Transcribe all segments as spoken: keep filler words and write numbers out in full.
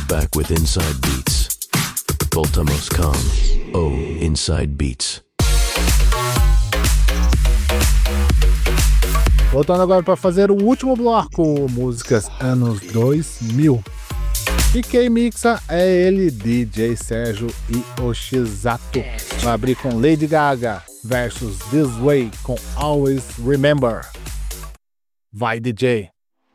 back with Inside Beats. Voltamos com ou Inside Beats. Voltando agora para fazer o último bloco, músicas anos dois mil. E quem mixa é ele, D J Sérgio Yoshizato. Vai abrir com Lady Gaga versus This Way com Always Remember. Vai, D J.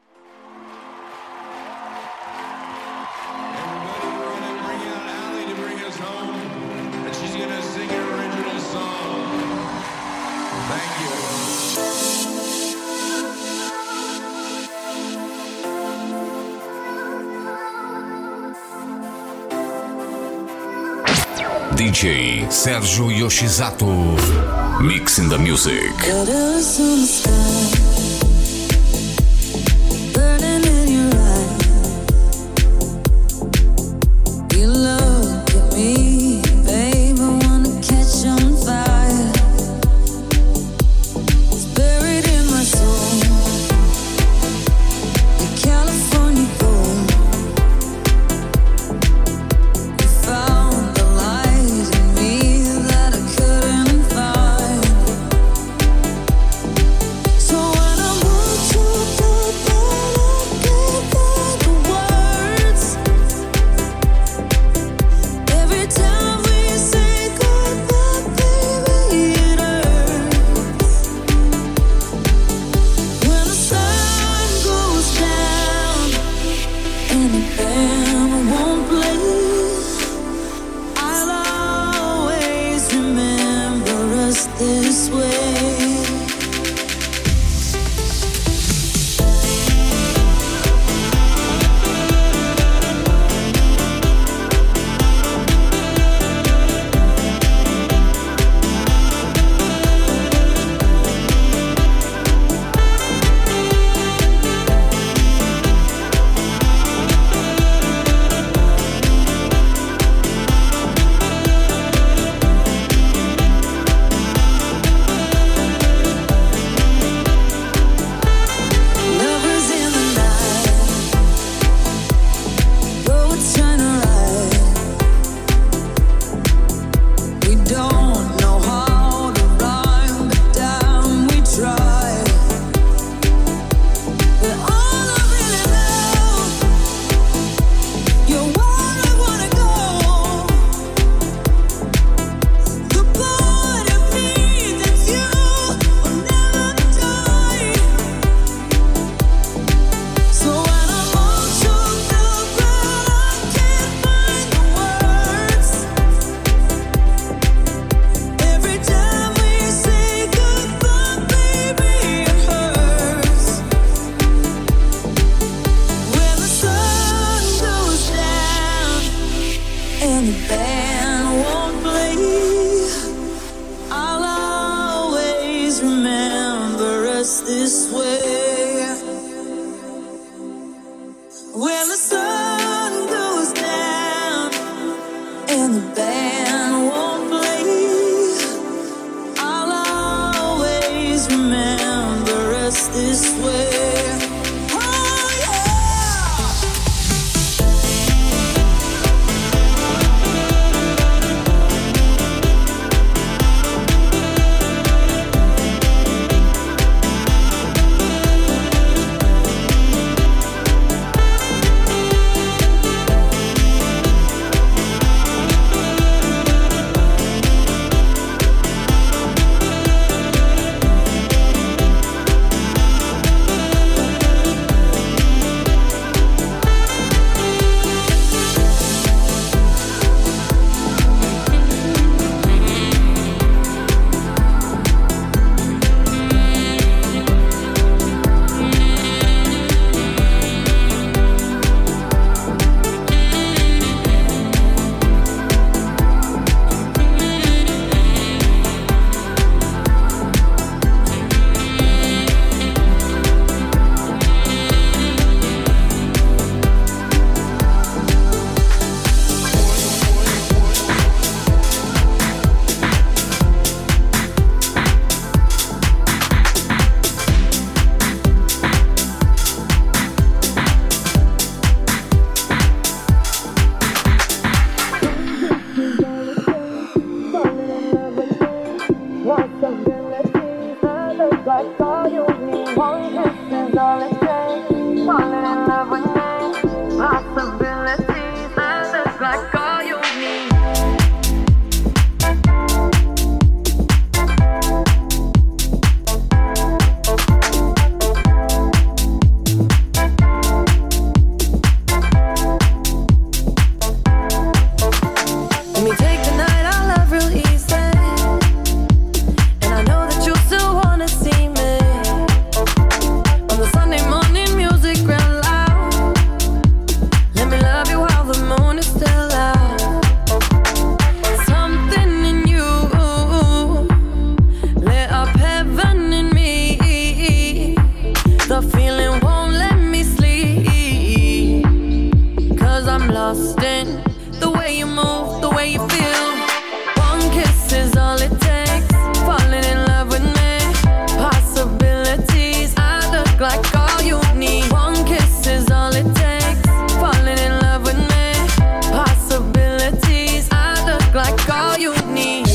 D J Sérgio Yoshizato, mixing the music. I'm lost in the way you move, the way you feel. One kiss is all it takes. Falling in love with me. Possibilities, I look like all you need. One kiss is all it takes. Falling in love with me. Possibilities, I look like all you need.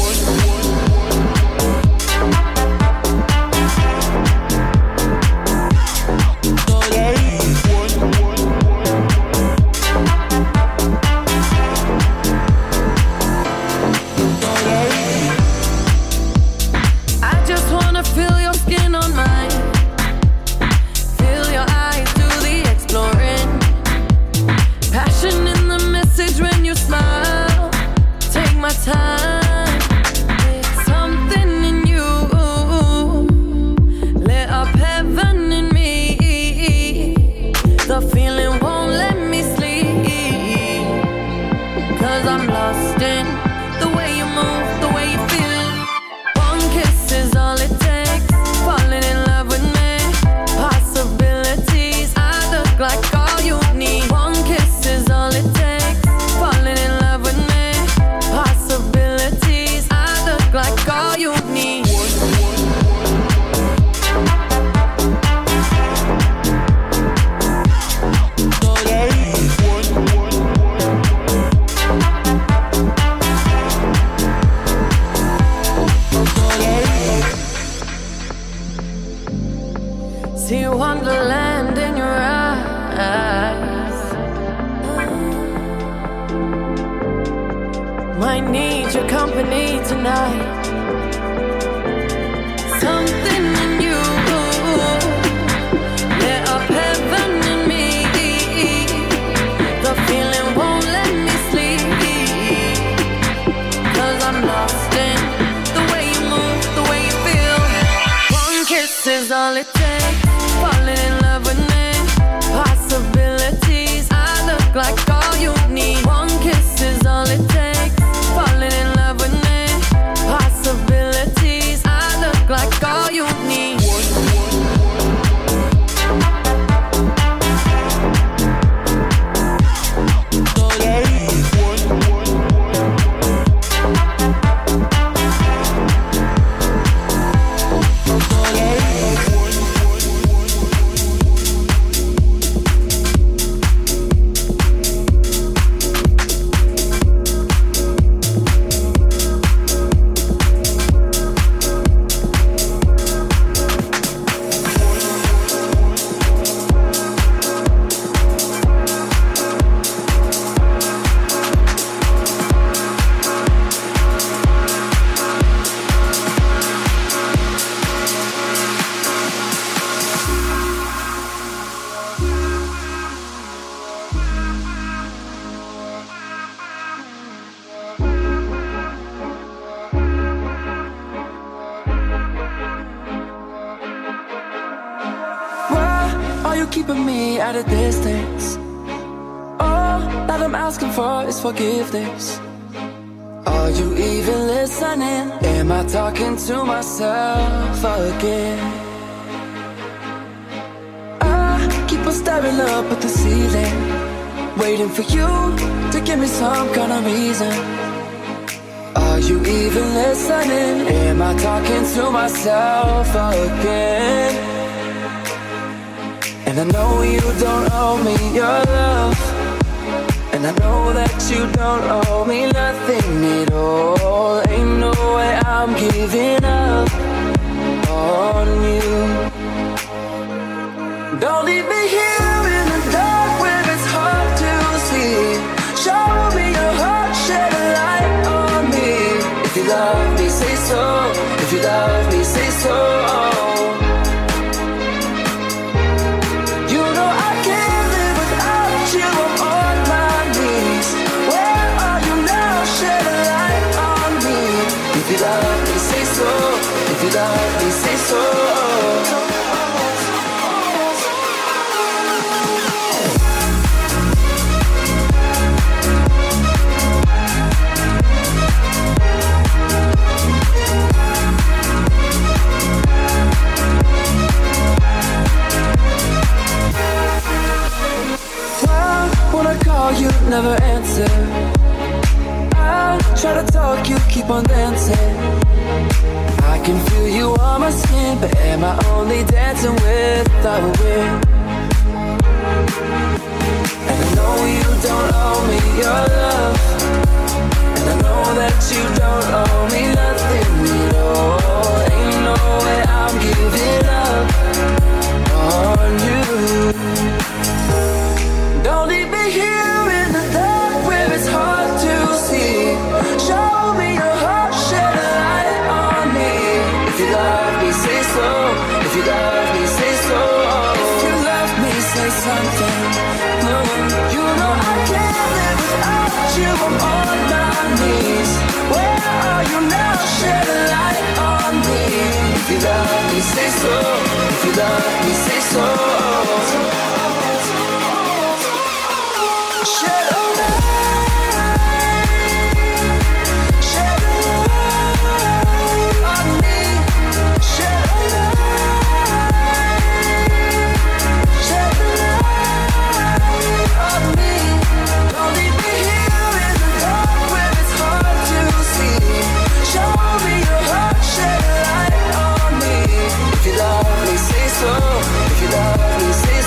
Time. It's something in you lit up heaven in me. The feeling won't let me sleep, 'cause I'm lost in the way you move, the way you feel. One kiss is all it takes. Falling in love with me. Possibilities, I look like all you need. One kiss is all it takes. Falling in love with me. Possibilities, I look like all you need. See wonderland in your eyes. Might need your company tonight. Something in you lit up heaven in me. The feeling won't let me sleep, 'cause I'm lost in the way you move, the way you feel. One kiss is all it takes. Falling in love with me. Possibilities, I look like all you need. One kiss is all it takes. Falling in love with me. Possibilities, I look like all you need. Keeping me at a distance. All that I'm asking for is forgiveness. Are you even listening? Am I talking to myself again? I keep on staring up at the ceiling, waiting for you to give me some kind of reason. Are you even listening? Am I talking to myself again? And I know you don't owe me your love, and I know that you don't owe me nothing at all. Ain't no way I'm giving up on you. Don't leave me here in the dark where it's hard to see. Show me your heart, shed a light on me. If you love me, say so. If you love me, say so. If you love me, say so. never answer. I'll try to talk, you keep on dancing. I can feel you on my skin, but am I only dancing without a wind? And I know you don't owe me your love, and I know that you don't owe me nothing at all. Ain't no way I'm giving up on you. Don't leave me here in the dark where it's hard to see. Show me your heart, shed a light on me. If you love me, say so. If you love me, say so. If you love me, say something. Mm. You know I can't live without you. I'm on my knees. Where are you now? Shed a light on me. If you love me, say so. If you love me, say so. Shed a light. Shed a light on me. Shed a light. Shed a light on me. Don't leave me here in the dark where it's hard to see. Show me your heart, shed a light on me. If you love me, say so. If you love me, say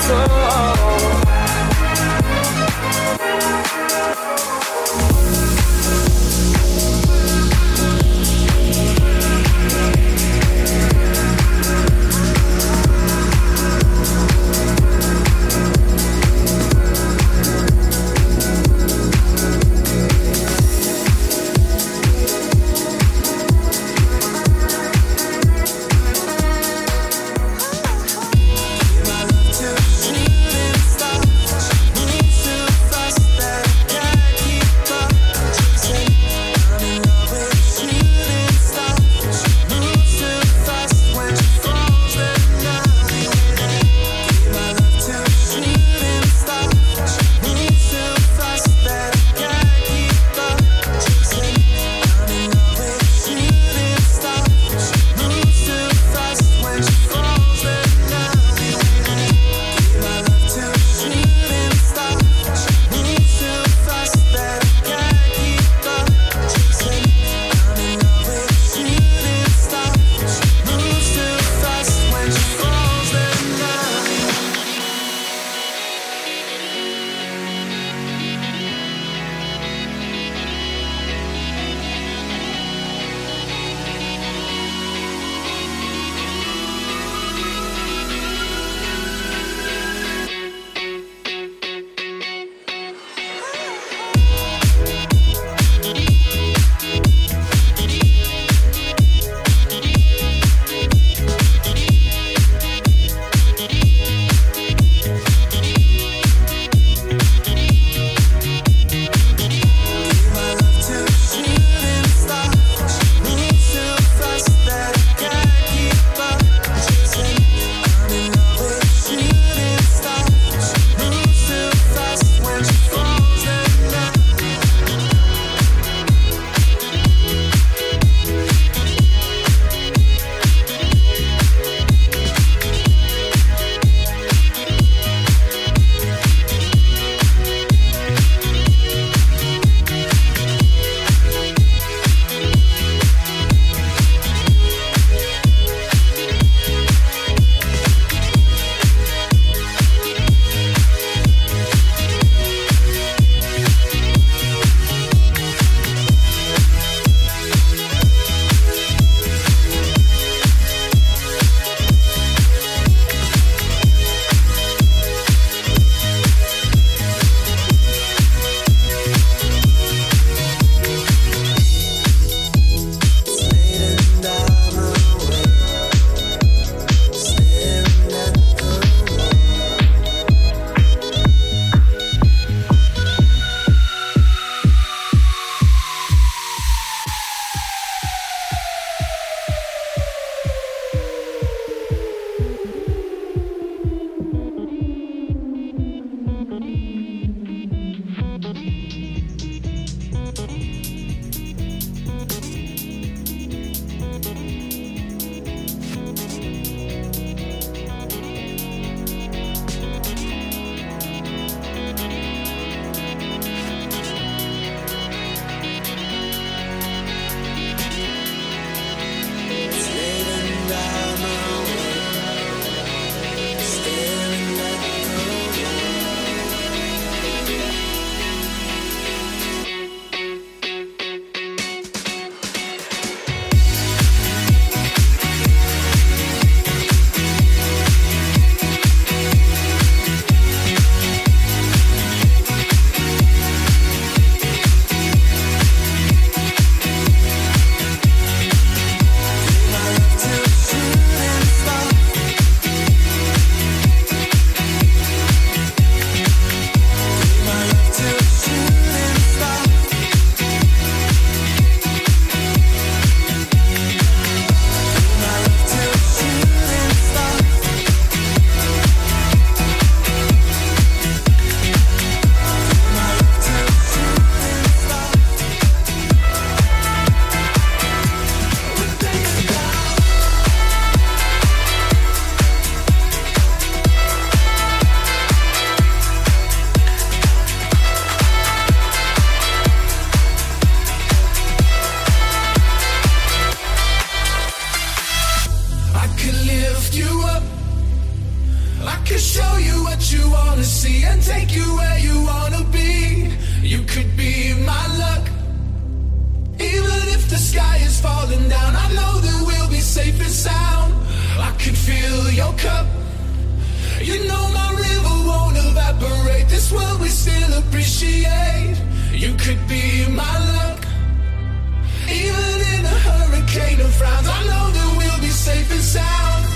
your cup. You know my river won't evaporate. This world we still appreciate. You could be my luck. Even in a hurricane of frowns, I know that we'll be safe and sound.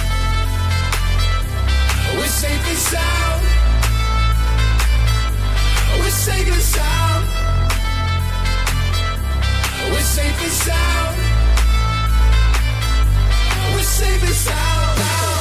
We're safe and sound. We're safe and sound. We're safe and sound. We're safe and sound.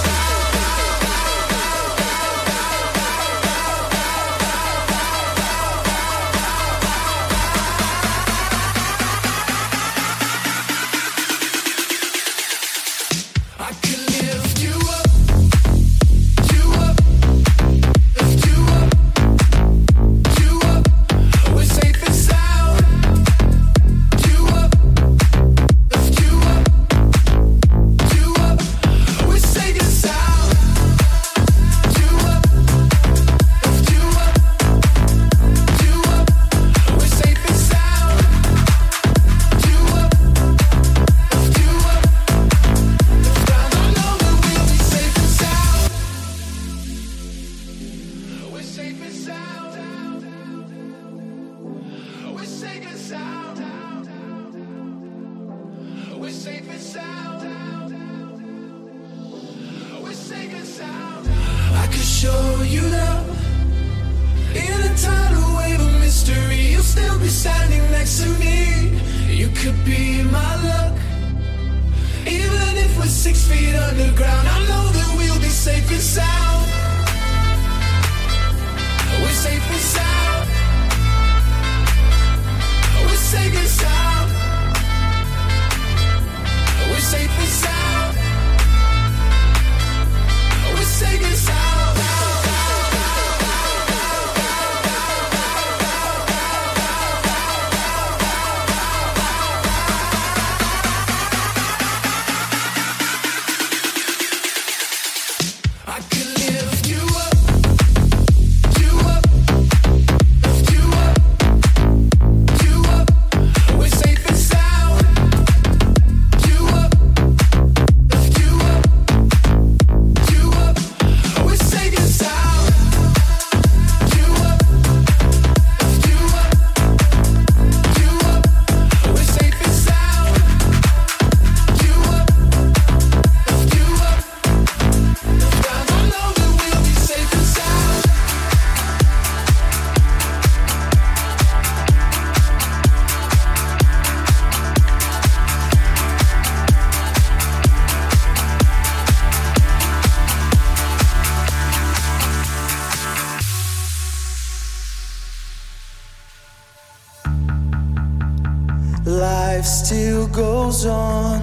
Life still goes on,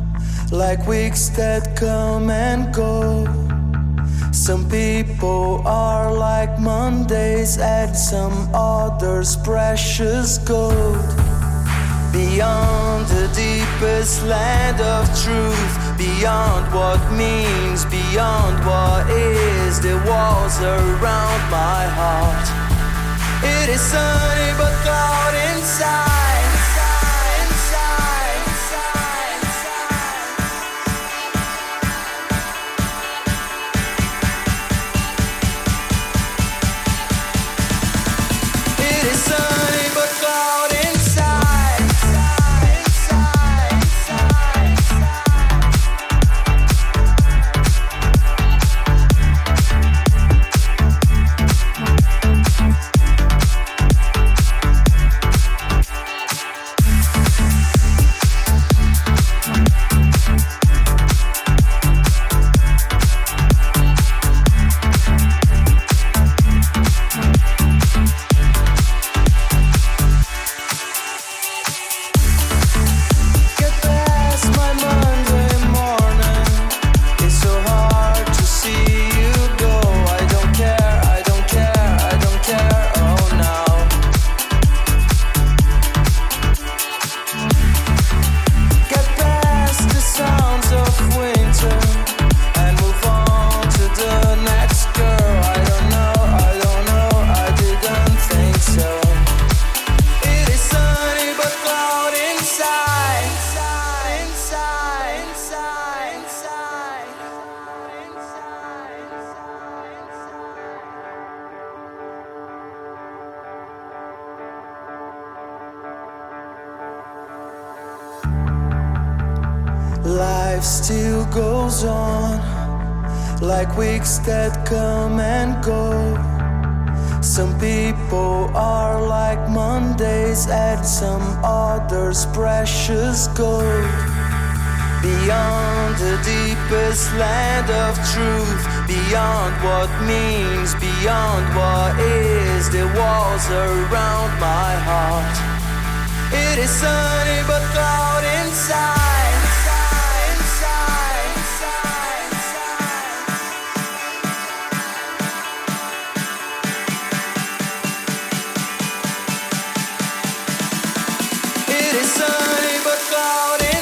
like weeks that come and go. Some people are like Mondays and some others precious gold. Beyond the deepest land of truth, beyond what means, beyond what is, the walls around my heart. It is sunny but cloud inside. life still goes on, like weeks that come and go. Some people are like Mondays, and some others precious gold. Beyond the deepest land of truth, beyond what means, beyond what is, the walls around my heart. It is sunny but cloud inside, inside, inside, inside, inside. It is sunny but cloud inside.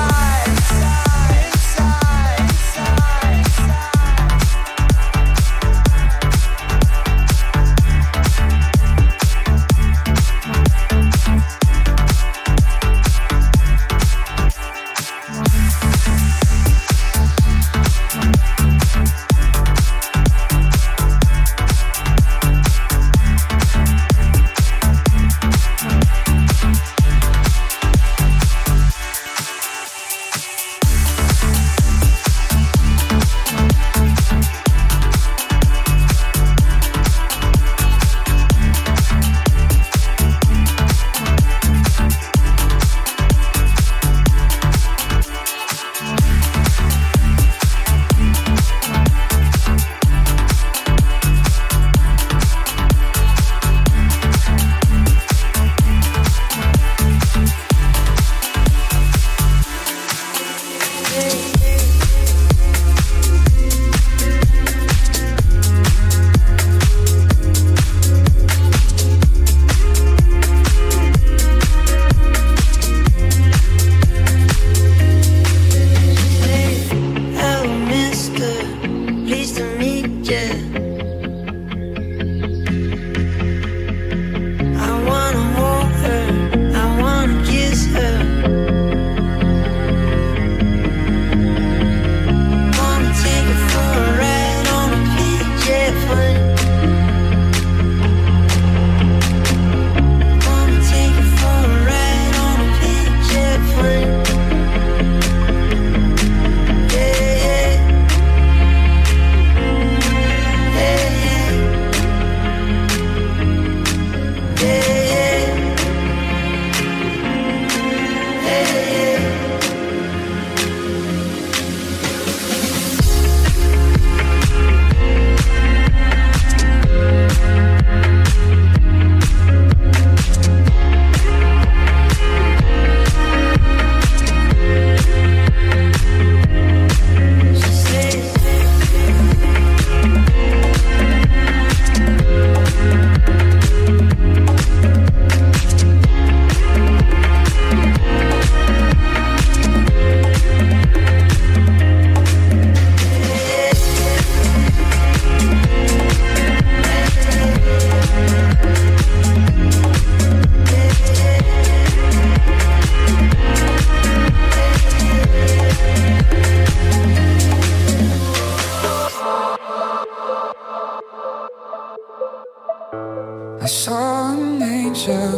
I saw an angel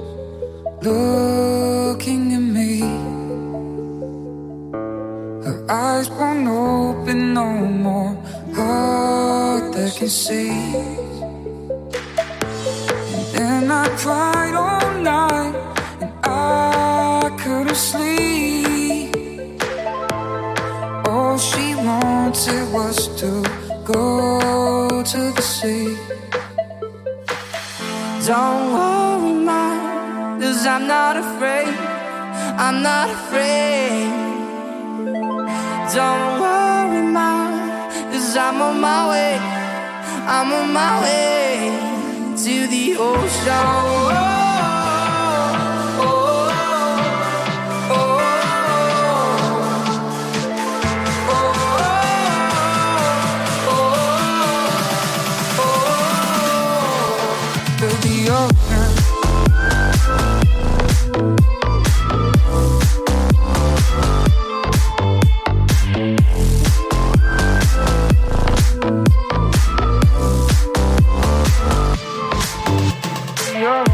looking at me. Her eyes won't open no more, heart that can see. And then I cried all night, and I couldn't sleep. All she wanted was to go to the sea. Don't worry, man, 'cause I'm not afraid. I'm not afraid. Don't worry, man, 'cause I'm on my way. I'm on my way to the ocean. You're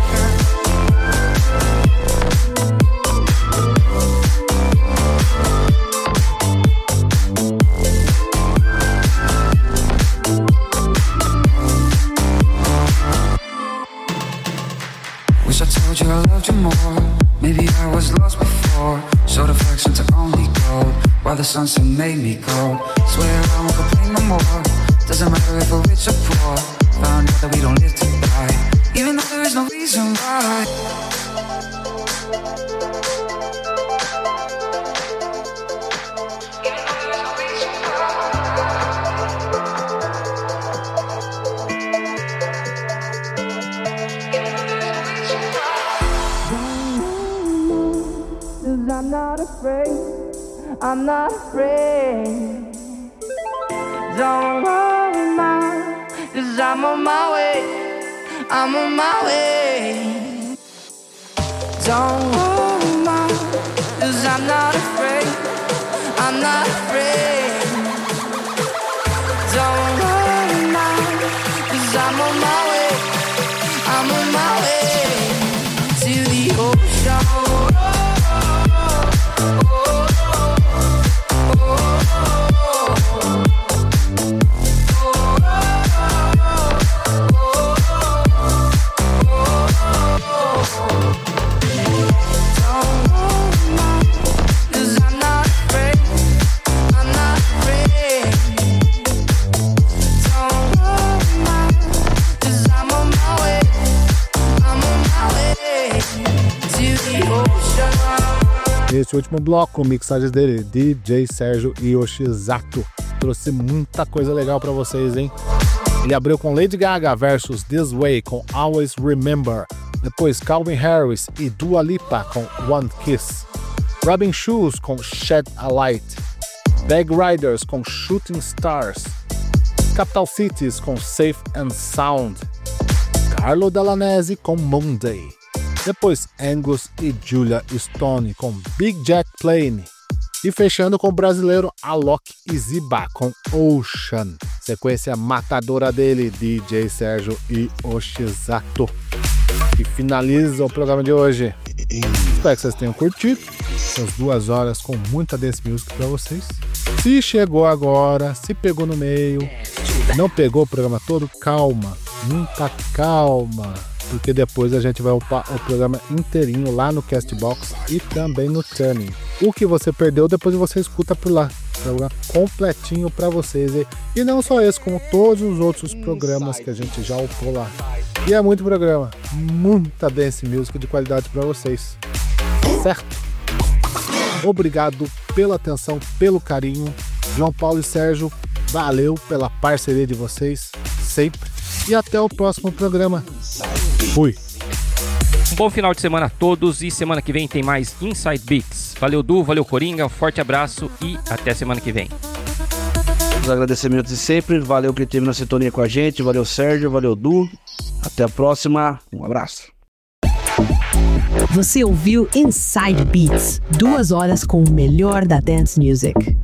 Wish I told you I loved you more. Maybe I was lost before. Showed affection to only gold, while the sunset made me cold. Swear I won't complain no more. Doesn't matter if we're rich or poor. Found out that we don't live to die, even though there is no reason why. I'm not afraid, I'm not afraid. Don't worry, ma, cause I'm on my way, I'm on my way. Don't worry, ma, cause I'm not afraid, I'm not afraid. Don't worry, ma, cause I'm on my way, I'm on my way to the ocean. Esse último bloco, mixagens dele, D J Sérgio Yoshizato. Trouxe muita coisa legal pra vocês, hein? Ele abriu com Lady Gaga versus This Way com Always Remember. Depois Calvin Harris e Dua Lipa com One Kiss. Robin Schulz com Shed a Light. Bag Riders com Shooting Stars. Capital Cities com Safe and Sound. Carlo Delanese com Monday. Depois Angus e Julia Stone com Big Jack Plane. E fechando com o brasileiro Alok e Ziba com Ocean. Sequência matadora dele, D J Sérgio Yoshizato. E finaliza o programa de hoje. Espero que vocês tenham curtido. Essas duas horas com muita dance music pra vocês. Se chegou agora, se pegou no meio, não pegou o programa todo, calma. Muita calma. Porque depois a gente vai upar o programa inteirinho lá no Castbox e também no Tuning. O que você perdeu, depois você escuta por lá. Programa completinho pra vocês. E não só esse, como todos os outros programas que a gente já upou lá. E é muito programa, muita dance music de qualidade pra vocês. Certo? Obrigado pela atenção, pelo carinho. João Paulo e Sérgio, valeu pela parceria de vocês, sempre. E até o próximo programa. Fui. Um bom final de semana a todos e semana que vem tem mais Inside Beats. Valeu Du, valeu Coringa, um forte abraço e até semana que vem. Os agradecimentos de sempre, valeu quem esteve na sintonia com a gente, valeu Sérgio, valeu Du. Até a próxima, um abraço. Você ouviu Inside Beats, duas horas com o melhor da dance music.